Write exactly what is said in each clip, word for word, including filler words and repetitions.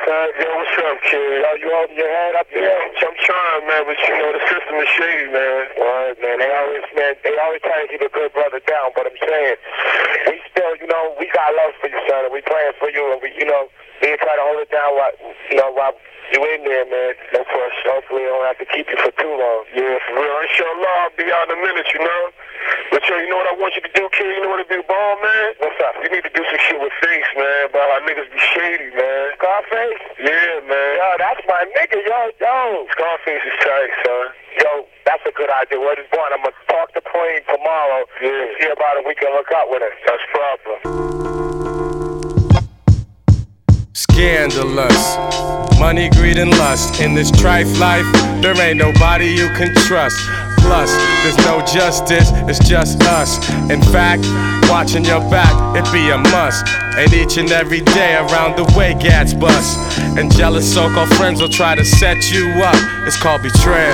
cuz. Yo, what's up, kid? Yo, you holding your head up there? I'm trying, man, but you know, the system is shady, man. Alright, man, they always, man, they always try to keep a good brother down, but I'm saying, we still, you know, we got love for you, son, and we praying for you, and we, you know, we try to hold it down while, you know, while you in there, man. No push. Hopefully, I don't have to keep you for too long. Yeah, for real. Inshallah, I'll be out in a minute, you know? But yo, you know what I want you to do, kid? You know what a big ball, man? What's up? You need to do some shit with Face, man. But our niggas be shady, man. Scarface? Yeah, man. Yo, that's my nigga, yo, yo. Scarface is tight, son. Yo, that's a good idea. Word is born. I'm gonna talk to Plain tomorrow. Yeah. See about it. We can hook up with us. That's proper. Scandalous. Money, greed, and lust. In this trife life, there ain't nobody you can trust. Plus, there's no justice, it's just us. In fact, watching your back, it be a must. And each and every day around the way, gats bust. And jealous so-called friends will try to set you up. It's called betrayal.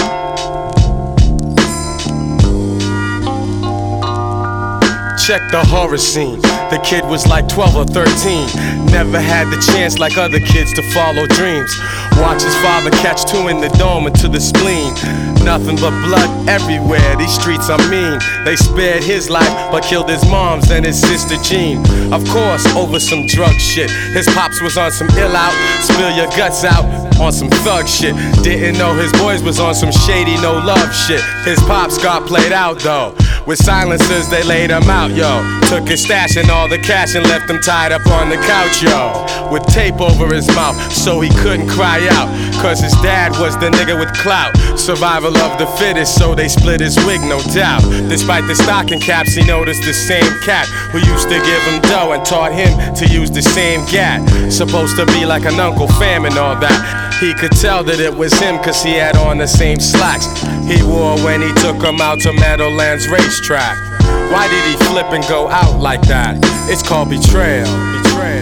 Check the horror scene. The kid was like twelve or thirteen. Never had the chance like other kids to follow dreams. Watch his father catch two in the dome and to the spleen. Nothing but blood everywhere, these streets are mean. They spared his life but killed his mom's and his sister Jean. Of course, over some drug shit. His pops was on some ill out, spill your guts out on some thug shit. Didn't know his boys was on some shady no love shit. His pops got played out though. With silencers they laid him out, yo. Took his stash and all the cash and left him tied up on the couch, yo. With tape over his mouth so he couldn't cry out. Cause his dad was the nigga with clout. Survival of the fittest, so they split his wig, no doubt. Despite the stocking caps, he noticed the same cat who used to give him dough and taught him to use the same gat. Supposed to be like an Uncle Fam and all that. He could tell that it was him cause he had on the same slacks he wore when he took him out to Meadowlands racetrack. Why did he flip and go out like that? It's called betrayal. Betrayal.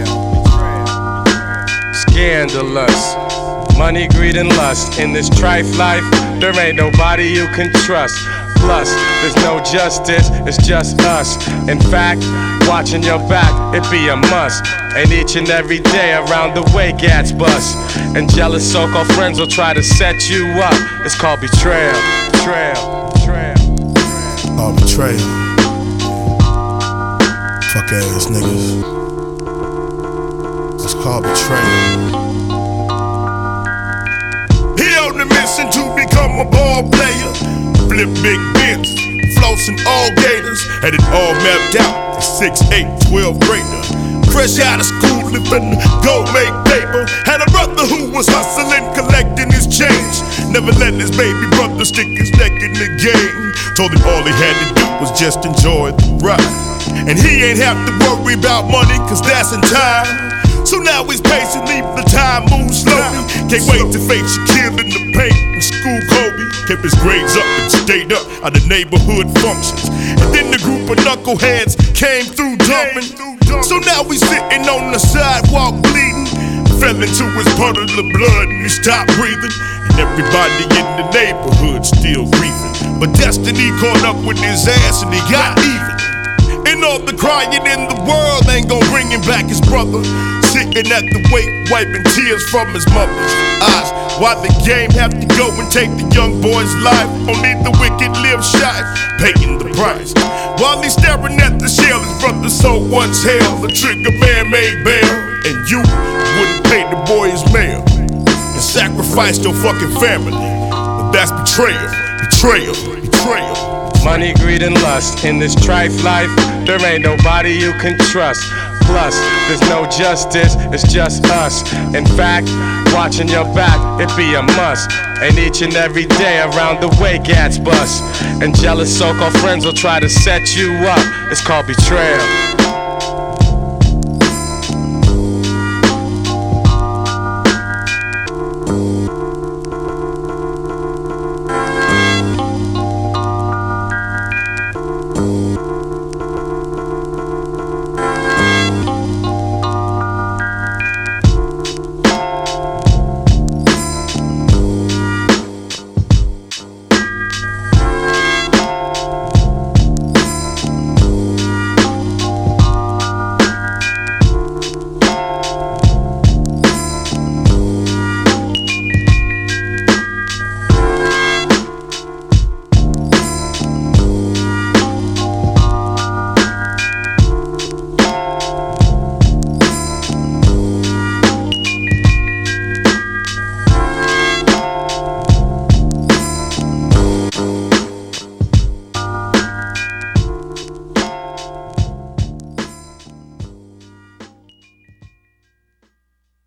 Scandalous. Money, greed, and lust. In this trife life, there ain't nobody you can trust. Plus, there's no justice, it's just us. In fact, watching your back, it be a must. And each and every day around the way, gats bust. And jealous so-called friends will try to set you up. It's called betrayal. Betrayal. Betrayal. Oh, betrayal. Fuck ass niggas. It's called betrayal. He on the mission to become a ball player. Flip big bins, flossing all gators. Had it all mapped out. six, eight, twelve grader. Fresh out of school, living to go make paper. Had a brother who was hustling, collecting his change. Never let his baby brother stick his neck in the game. Told him all he had to do was just enjoy the ride. And he ain't have to worry about money, cause that's in time. So now he's patiently, the time moves slowly. Can't wait to face Shaquille in the paint and school Kobe. Kept his grades up and stayed up at the neighborhood functions. And then the group of knuckleheads came through dumping. So now he's sitting on the sidewalk bleeding. Fell into his puddle of blood and he stopped breathing. And everybody in the neighborhood still grieving. But destiny caught up with his ass and he got even. And all the crying in the world ain't gon' bring him back his brother. Sitting at the wake, wiping tears from his mother's eyes. Why the game have to go and take the young boy's life? Only the wicked live shy, paying the price. While he's staring at the shell, his brother so once held. The trigger man made bail, and you wouldn't pay the boy his mail. And sacrificed your fucking family. But that's betrayal, betrayal, betrayal. Money, greed, and lust. In this trife life, there ain't nobody you can trust. Plus, there's no justice, it's just us. In fact, watching your back, it be a must. And each and every day around the way, gats bust. And jealous so-called friends will try to set you up. It's called betrayal.